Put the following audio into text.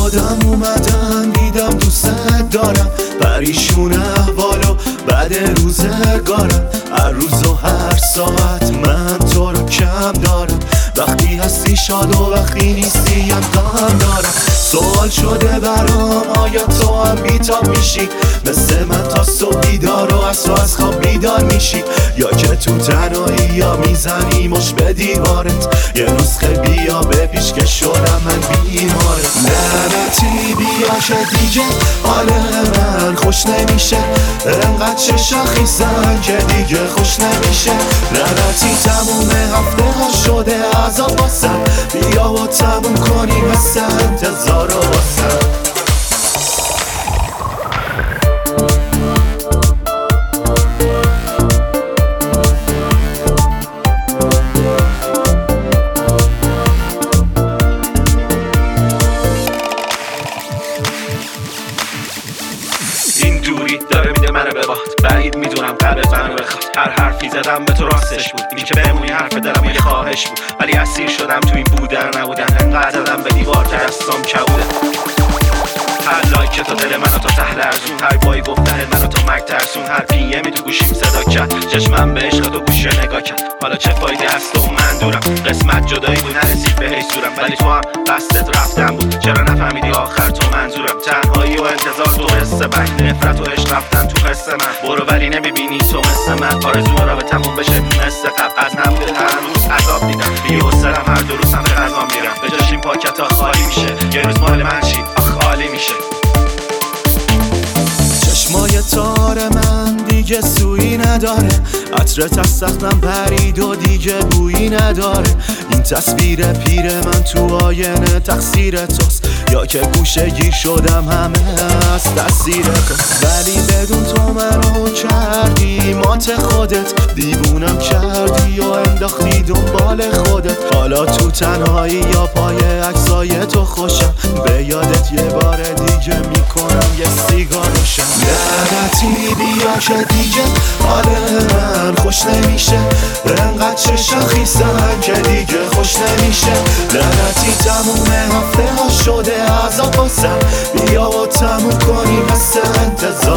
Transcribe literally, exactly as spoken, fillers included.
خودم اومدم دیدم دوست دارم، پریشون احوالو بعد روزگارم. هر روز و هر ساعت من تو رو کم دارم، وقتی هستی شاد و وقتی نیستی هم غم دارم. سوال شده برام آیا تو هم بیتاب میشی مثل من تا صبح بیدار و از تو از خواب بیدار میشی، یا که تو تنهایی یا میزنی مش به دیوارت یه نسخه بیا به پیش که شدم من بیمارت. لعنتی بیا که دیگه حال من خوش نمیشه، انقدر چشا خیزن که دیگه خوش نمیشه. لعنتی تموم هفته ها شده عذاب واسم، بیا و تموم کنی مثل انتظار و واسم. این دوری داره میده منو به باد، بعید میدونم قلبت منو بخواد. هر حرفی زدم به تو راستش بود، این که بمونی حرف دلم یه خواهش بود، ولی اسیر شدم تو این بودن نبودن. انقدر زدم به دیوار که دستام کبوده. هر لایک تو دل منو تا ته لرزون، هر بای گفتن منو تا مرگ ترسون، هر پی امی تو گوشیم صدا کرد، چشمم به عشق تو گوشه نگاه کرد. حالا چه فایده از تو من دورم، قسمت جدایی بود نرسید به هیچ صورم، ولی تو هم قصدت رفتن بود. چرا نفهمیدی آخر تو منظورم؟ تنهایی و انتظار تو حس بد، نفرت و عشق رفتن تو حس من. برو ولی نمیبینی تو مثل من، آرزو را به تموم بشه مثل قبل. از نبوده هر روز عذاب دیدم، بی حوصله‌ام هر دو روز هم به غذا میرم، به جاش این پاکت ها خالی میشه. یه روز مال من چی آخ عالی میشه. چشمای تار من دیگه سویی نداره، عطرت از سختم پرید و دیگه بویی نداره. این تصویر پیر من تو آینه تقصیر توست، یا که گوشه گیر شدم همه از تاثیر تو. ولی بدون تو منو کردی مات خودت، دیوونم کردی و انداختی دنبال خودت. حالا تو تنهایی یا پای عکسای تو خوشم، به یادت یه بار دیگه میکنم یه سیگار روشن. لعنتی بیا که دیگه حال من خوش نمیشه، انقدر چشا خیزن که دیگه خوش نمیشه. لعنتی تموم هفته ها شده عذاب واسم، بیا و تموم کنی مثل انتظار